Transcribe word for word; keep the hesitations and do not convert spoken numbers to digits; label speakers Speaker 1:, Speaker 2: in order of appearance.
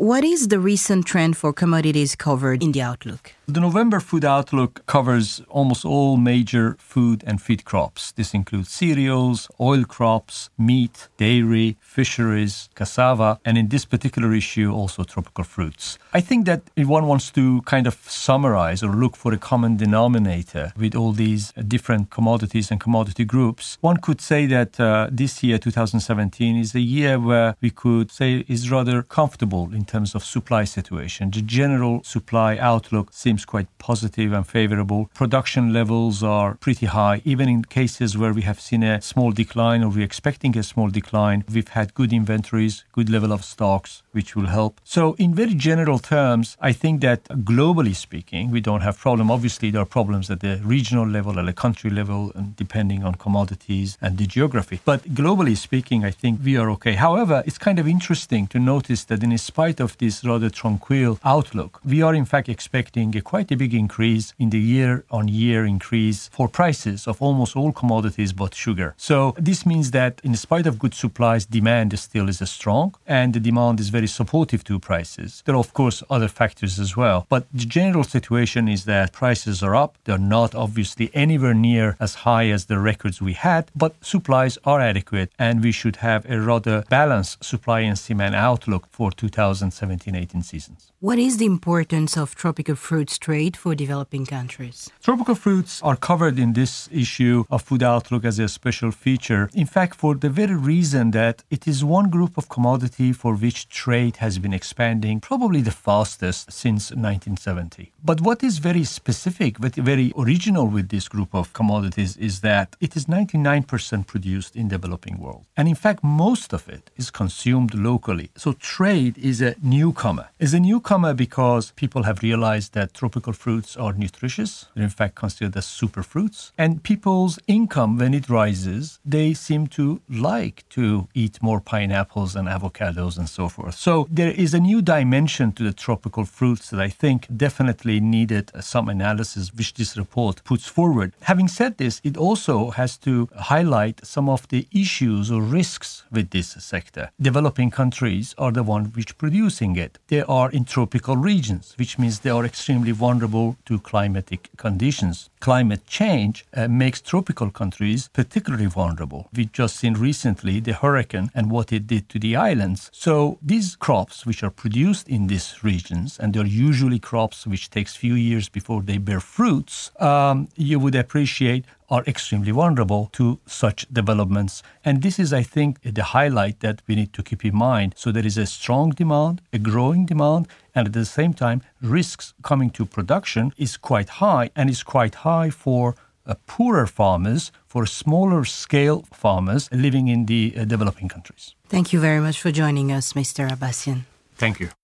Speaker 1: What is the recent trend for commodities covered in the Outlook?
Speaker 2: The November Food Outlook covers almost all major food and feed crops. This includes cereals, oil crops, meat, dairy, fisheries, cassava, and in this particular issue, also tropical fruits. I think that if one wants to kind of summarize or look for a common denominator with all these different commodities and commodity groups, one could say that uh, this year, two thousand seventeen, is a year where we could say is rather comfortable in terms of supply situation. The general supply outlook seems quite positive and favorable. Production levels are pretty high. Even in cases where we have seen a small decline or we're expecting a small decline, we've had good inventories, good level of stocks, which will help. So in very general terms, I think that globally speaking, we don't have problem. Obviously, there are problems at the regional level, at the country level, and depending on commodities and the geography. But globally speaking, I think we are okay. However, it's kind of interesting to notice that in spite of this rather tranquil outlook, we are in fact expecting a quite a big increase in the year-on-year increase for prices of almost all commodities but sugar. So this means that in spite of good supplies, demand still is strong and the demand is very supportive to prices. There are, of course, other factors as well. But the general situation is that prices are up. They're not obviously anywhere near as high as the records we had, but supplies are adequate and we should have a rather balanced supply and demand outlook for two thousand seventeen eighteen seasons.
Speaker 1: What is the importance of tropical fruits trade for developing countries?
Speaker 2: Tropical fruits are covered in this issue of Food Outlook as a special feature. In fact, for the very reason that it is one group of commodity for which trade has been expanding probably the fastest since nineteen seventy. But what is very specific, but very original with this group of commodities is that it is ninety-nine percent produced in the developing world. And in fact, most of it is consumed locally. So trade is a newcomer. Is a newcomer because people have realized that tropical fruits are nutritious. They're in fact considered as superfruits. And people's income, when it rises, they seem to like to eat more pineapples and avocados and so forth. So there is a new dimension to the tropical fruits that I think definitely needed some analysis, which this report puts forward. Having said this, it also has to highlight some of the issues or risks with this sector. Developing countries are the ones which producing it. They are in tropical regions, which means they are extremely vulnerable to climatic conditions. Climate change uh, makes tropical countries particularly vulnerable. We've just seen recently the hurricane and what it did to the islands. So these crops which are produced in these regions, and they're usually crops which takes few years before they bear fruits, um, you would appreciate are extremely vulnerable to such developments. And this is, I think, the highlight that we need to keep in mind. So there is a strong demand, a growing demand, and at the same time, risks coming to production is quite high, and is quite high for uh, poorer farmers, for smaller scale farmers living in the uh, developing countries.
Speaker 1: Thank you very much for joining us, Mister Abbasian.
Speaker 2: Thank you.